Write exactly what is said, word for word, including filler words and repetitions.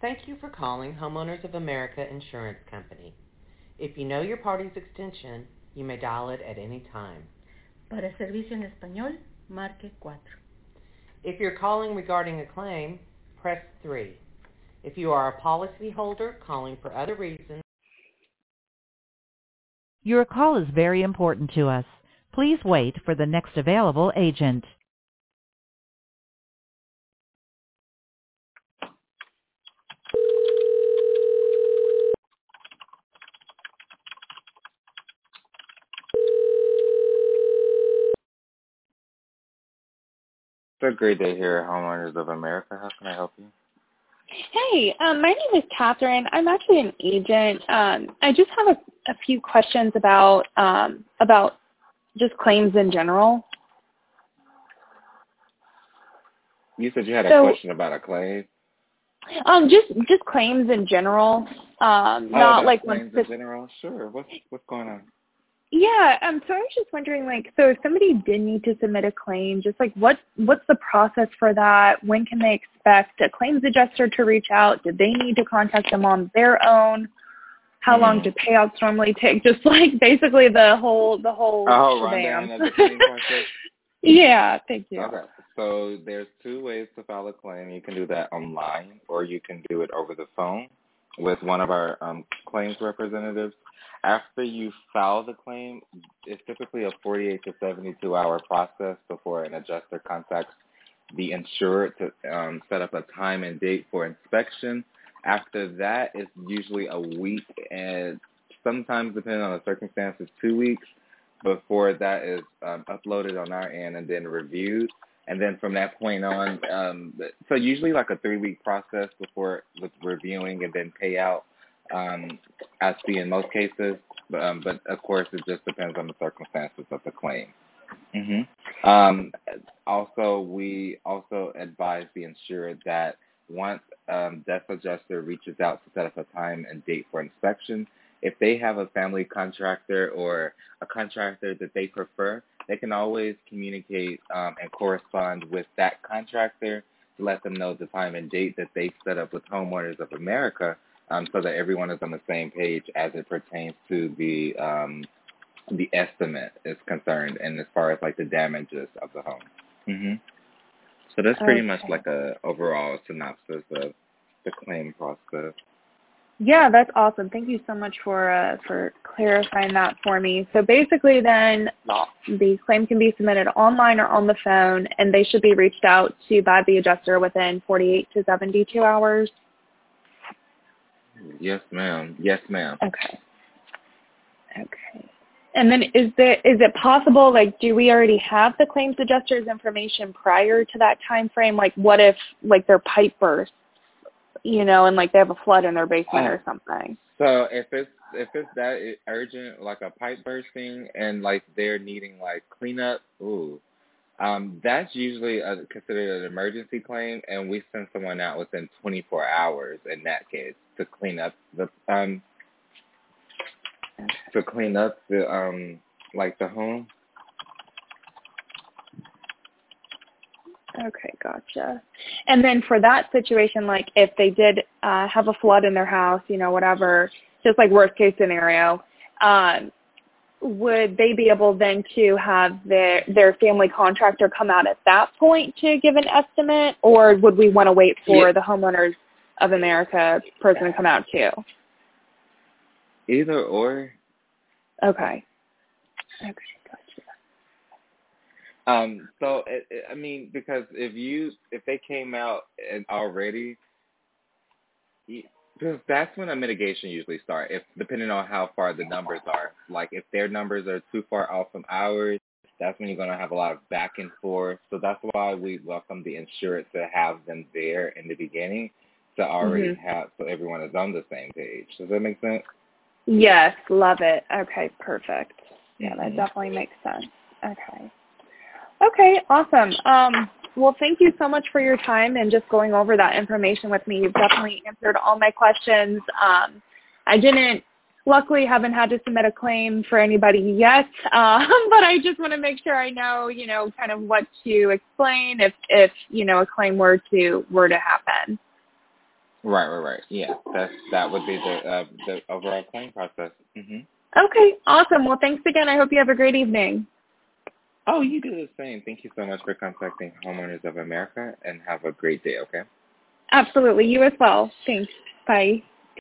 Thank you for calling Homeowners of America Insurance Company. If you know your party's extension, you may dial it at any time. Para servicio en español, marque cuatro. If you're calling regarding a claim, press three. If you are a policyholder calling for other reasons, Your call is very important to us. Please wait for the next available agent. It's a great day here at Homeowners of America. How can I help you? Hey, um, my name is Catherine. I'm actually an agent. Um, I just have a, a few questions about um, about just claims in general. You said you had a So, question about a claim. um, just just claims in general. Um, Oh, not about like one claims in specific. general? Sure. What's what's going on? Yeah. Um. So I was just wondering, like, so if somebody did need to submit a claim, just like what what's the process for that? When can they expect a claims adjuster to reach out? Do they need to contact them on their own? How long Mm-hmm. do payouts normally take? Just like basically the whole the whole Oh, shebang. rundown of the claim process? Yeah, thank you. Okay. So there's two ways to file a claim. You can do that online, or you can do it over the phone with one of our um, claims representatives. After you file the claim, it's typically a forty-eight to seventy-two hour process before an adjuster contacts the insured to um, set up a time and date for inspection. After that, it's usually a week, and sometimes, depending on the circumstances, two weeks before that is um, uploaded on our end and then reviewed. And then from that point on, um, so usually like a three-week process before with reviewing and then payout, um, I see in most cases. Um, but, of course, it just depends on the circumstances of the claim. Mm-hmm. Um, also, we also advise the insured that once um, death adjuster reaches out to set up a time and date for inspection, if they have a family contractor or a contractor that they prefer, they can always communicate um, and correspond with that contractor to let them know the time and date that they set up with Homeowners of America, um, so that everyone is on the same page as it pertains to the um, the estimate is concerned, and as far as like the damages of the home. Mm-hmm. So that's pretty Okay. much like a overall synopsis of the claim process. Yeah, that's awesome. Thank you so much for uh, for clarifying that for me. So basically then the claim can be submitted online or on the phone, and they should be reached out to by the adjuster within forty-eight to seventy-two hours. Yes, ma'am. Yes, ma'am. Okay. Okay. And then is there is it possible, like, do we already have the claims adjuster's information prior to that time frame? Like, what if, like, their pipe bursts, you know, and, like, they have a flood in their basement Oh. or something? So if it's if it's that urgent, like a pipe bursting, and like they're needing like cleanup, ooh, um, that's usually a, considered an emergency claim, and we send someone out within twenty-four hours in that case to clean up the um to clean up the um like the home. Okay, gotcha. And then for that situation, like if they did uh, have a flood in their house, you know, whatever, just like worst case scenario, um, would they be able then to have their their family contractor come out at that point to give an estimate, or would we want to wait for Yeah. the Homeowners of America person to come out too? Either or. Okay. Okay, gotcha. Um, so it, it, I mean, because if you if they came out and already, because that's when a mitigation usually starts. If depending on how far the numbers are, like if their numbers are too far off from ours, that's when you're gonna have a lot of back and forth. So that's why we welcome the insured to have them there in the beginning to already Mm-hmm. have so everyone is on the same page. Does that make sense? Yes, love it. Okay, perfect. Yeah, that Mm-hmm. definitely makes sense. Okay. Okay, awesome. Um, well, thank you so much for your time and just going over that information with me. You've definitely answered all my questions. Um, I didn't, luckily, haven't had to submit a claim for anybody yet, um, but I just want to make sure I know, you know, kind of what to explain if, if you know, a claim were to were to happen. Right, right, right. Yeah, that's that would be the uh, the overall claim process. hmm Okay, awesome. Well, thanks again. I hope you have a great evening. Oh, you do the same. Thank you so much for contacting Homeowners of America, and have a great day. Okay. Absolutely. You as well. Thanks. Bye.